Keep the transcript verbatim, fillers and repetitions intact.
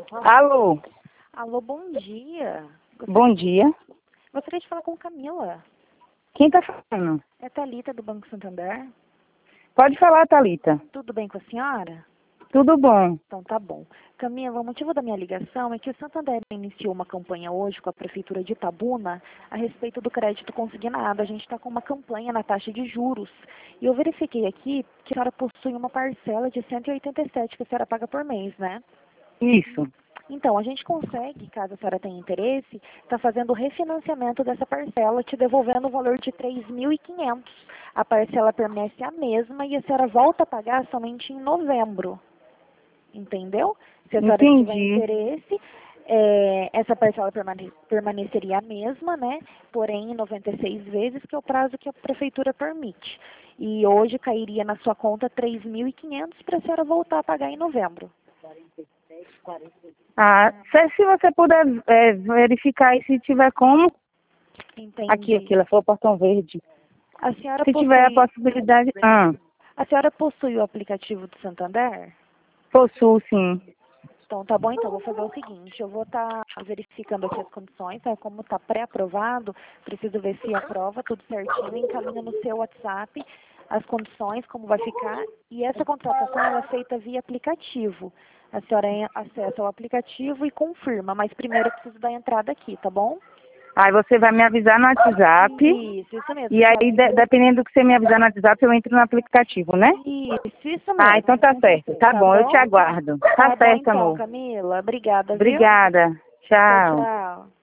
Alô, Alô, bom dia. Gostaria, bom dia. gostaria de falar com Camila. Quem tá falando? É Thalita, do Banco Santander. Pode falar, Thalita. Tudo bem com a senhora? Tudo bom. Então tá bom. Camila, o motivo da minha ligação é que o Santander iniciou uma campanha hoje com a Prefeitura de Itabuna a respeito do crédito consignado. A gente está com uma campanha na taxa de juros. E eu verifiquei aqui que a senhora possui uma parcela de cento e oitenta e sete que a senhora paga por mês, né? Isso. Então, a gente consegue, caso a senhora tenha interesse, estar fazendo o refinanciamento dessa parcela, te devolvendo o valor de três mil e quinhentos. A parcela permanece a mesma e a senhora volta a pagar somente em novembro. Entendeu? Se a senhora tiver Entendi. interesse, é, essa parcela permane permaneceria a mesma, né? Porém, em noventa e seis vezes, que é o prazo que a prefeitura permite. E hoje cairia na sua conta três mil e quinhentos para a senhora voltar a pagar em novembro. Ah, se, se você puder é, verificar e se tiver como, Entendi. aqui, aqui, ela foi o portão verde. A senhora Se possui, tiver a possibilidade, ah, a senhora possui o aplicativo do Santander? possuo sim. Então, tá bom, então, vou fazer o seguinte, eu vou estar verificando aqui as condições, tá? Como está pré-aprovado, preciso ver se aprova tudo certinho, encaminho no seu WhatsApp as condições, como vai ficar, e essa contratação ela é feita via aplicativo. A senhora en- acessa o aplicativo e confirma, mas primeiro eu preciso dar entrada aqui, tá bom? Aí você vai me avisar no WhatsApp, Isso, isso mesmo. e A aí, de- senhora... dependendo do que você me avisar no WhatsApp, eu entro no aplicativo, né? Isso, isso Ah, então mesmo. tá certo. Tá Tá bom, eu te bom? aguardo. Tá Tá bom certo, então, amor. Camila. Obrigada, viu? Obrigada. Tchau, Tchau. tchau.